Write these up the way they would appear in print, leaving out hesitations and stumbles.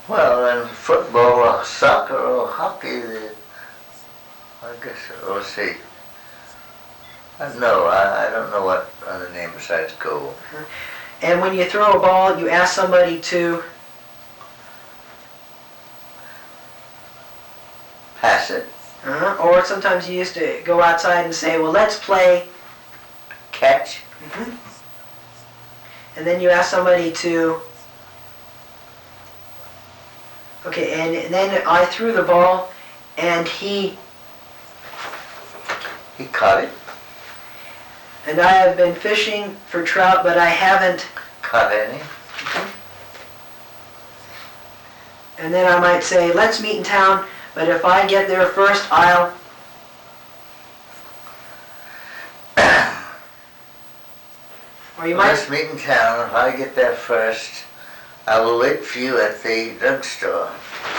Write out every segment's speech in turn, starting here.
Well, in football or soccer or hockey, I guess, let's see. No, I don't know what other name besides goal. And when you throw a ball, you ask somebody to pass it. Or sometimes you used to go outside and say, well, let's play catch. And then you ask somebody to, okay, and then I threw the ball and he caught it. And I have been fishing for trout, but I haven't caught any. And then I might say, let's meet in town, but if I get there first, I'll or you might let's meet in town. If I get there first, I will wait for you at the drugstore.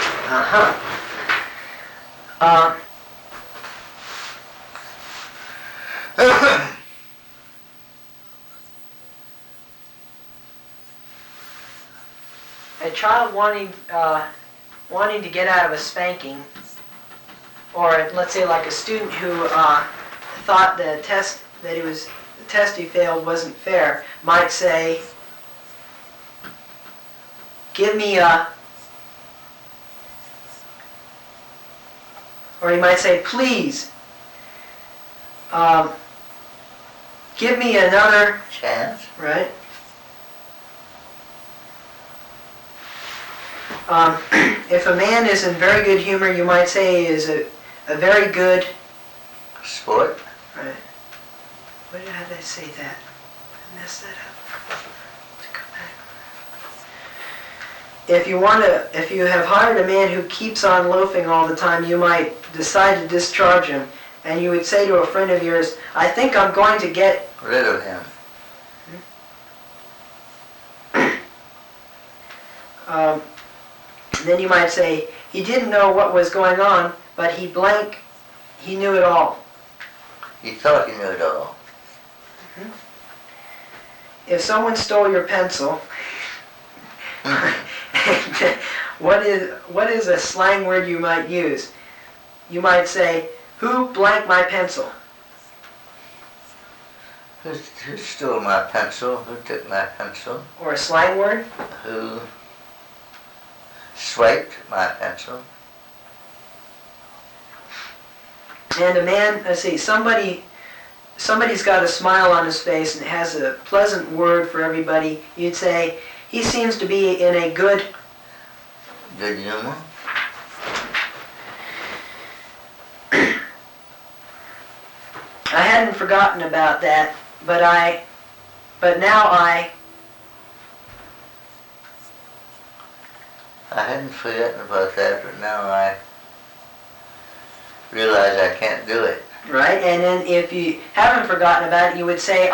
A child wanting to get out of a spanking, or let's say like a student who thought the test he failed wasn't fair, might say, give me a, or he might say, please, give me another chance. Right? If a man is in very good humor, you might say he is a very good sport. Right. How did I say that? I messed that up. To come back. If you have hired a man who keeps on loafing all the time, you might decide to discharge him, and you would say to a friend of yours, I think I'm going to get rid of him. Then you might say, he didn't know what was going on, but he knew it all. He thought he knew it all. If someone stole your pencil, what is a slang word you might use? You might say, who blanked my pencil? Who stole my pencil? Who took my pencil? Or a slang word? Who swiped my pencil? And a man, let's see, somebody's got a smile on his face and has a pleasant word for everybody. You'd say, he seems to be in a good humor. I hadn't forgotten about that, but now I hadn't forgotten about that, but now I realize I can't do it. Right, and then if you haven't forgotten about it, you would say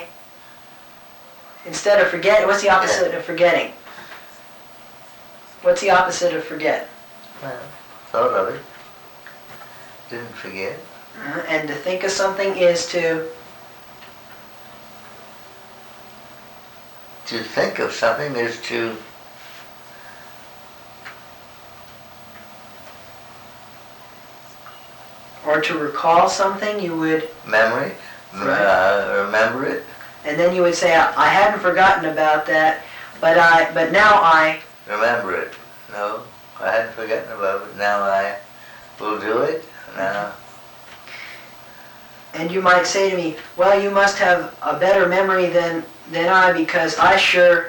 instead of forget, what's the opposite of forgetting? What's the opposite of forget? Well, thought of it. Didn't forget. And to think of something is to think of something is to or to recall something, you would memory, remember it. And then you would say, I hadn't forgotten about that, but now I remember it. No, I hadn't forgotten about it. Now I will do it. Now. And you might say to me, well, you must have a better memory than I, because I surely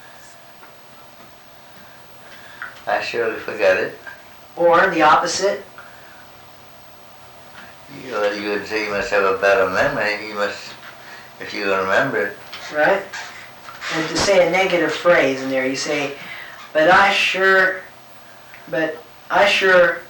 forgot it. Or the opposite. You would say you must have a better memory. You must, if you remember it. Right? And to say a negative phrase in there, you say, but I sure